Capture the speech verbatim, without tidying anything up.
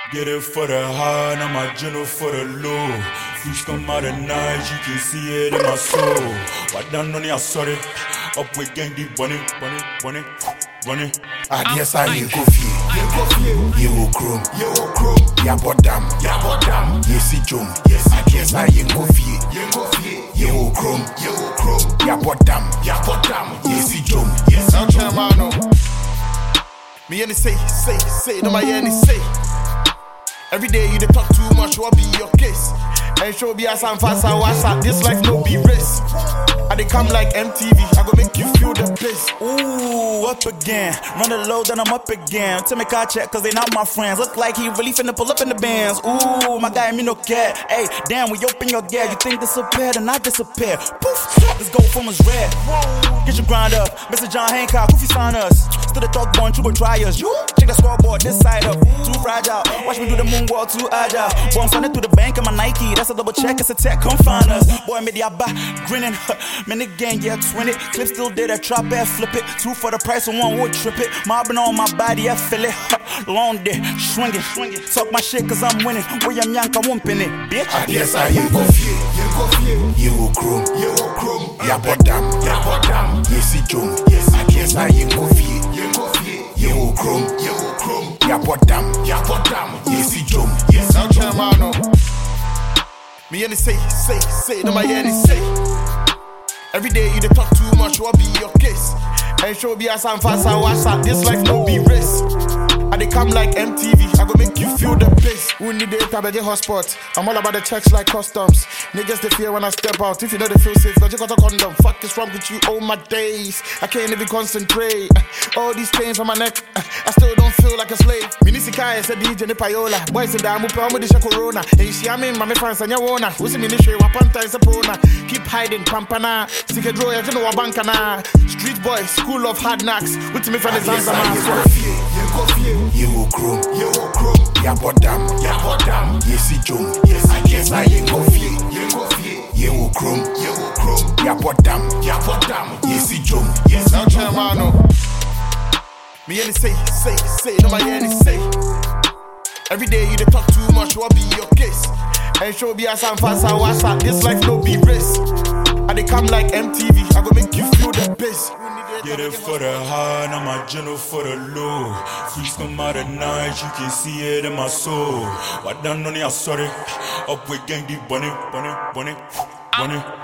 Get it for the high, now my general for the low. Fish come out at night, you can see it in my soul. What done on the sorry? Up with gang deep bunny, bunny, bunny, bunny. I guess I ain't go fear. You will chrome, you will chrome. Ya bodam, ya bodam. Yes, it jom. Yes, I guess I ain't go fear. You will chrome, you will chrome. Ya bodam, ya bodam. Yes, it jom. Yes, I'm Chamano. Me any say, say, say, no my any say. Every day you dey talk too much, what be your case? And show me as I'm fast and what's up. This life no be race. I dey come like M T V, I go make you feel the place. Ooh, up again. Run the low, then I'm up again. Tell me car check, cause they not my friends. Look like he really finna pull up in the bands. Ooh, my guy, me no care. Hey, damn, we open your gap. You think disappear, then I disappear. Poof, let's go from his red. Get your grind up. Mister John Hancock, who sign us? Still the dog born, true try us. You check the scoreboard, this side up. Too fragile. Watch me do the moonwalk, too agile. Boy, I'm sending through the bank in my Nike. That's a double check, it's a tech, come find us. Boy, me the abba, grinning. Man, the gang, yeah, twenty. Clip still did a trap air, flip it. Two for the price of one would trip it. Mobbing on my body, I feel it. Long day, swinging, swinging. Talk my shit, cause I'm winning. Where I'm young, I'm wumping it, bitch. I guess I ain't go fear. You will chrome, you will chrome. Ya bodam, ya bodam. Yes, it jom. Yes, I guess I ain't go fear. You will chrome, you will chrome. Ya bodam, ya bodam. Yes, it jom. Yes, I'm Chamano. Me any say, say, say, no my any say. Every day you dey talk too much, what be your case? And show me as I'm fast and what's up. This life no be race. I dey come like M T V, I go make you feel the bass. Who need it, I beg your hotspot. I'm all about the checks like customs. Niggas they fear when I step out. If you know they feel safe, cause you got a condom. Fuck is wrong with you, all my days. I can't even concentrate. All these chains on my neck, I still don't feel like a slave. Minisikai is a D J, the payola. Boys in the amu, I'm with the corona. And you see, I'm in my friends and your owner. Who's in ministry, wapanta is a pona. Keep hiding, pampana. Sike draw, you know, bankana. Street boy, school of hard knocks. With me from the Zanzibar. You will chrome, you will chrome. Ya bodam, ya bodam. Yes, it jom. Yes, I guess I ain't go fear. You will chrome, you will chrome. Ya bodam, ya bodam. Yes, it jom. Yes, I'm Chamano. Me any say, say, say, no my any say. Every day you dey talk too much, what be your case? And show me as I'm fast and what's up. This life no be race. I dey come like M T V, I go make you feel the bass. Get it for the high, now my general for the low. Freaks come out at night, you can see it in my soul. What done on the sorry? Up with gang deep bunny, bunny, bunny, bunny.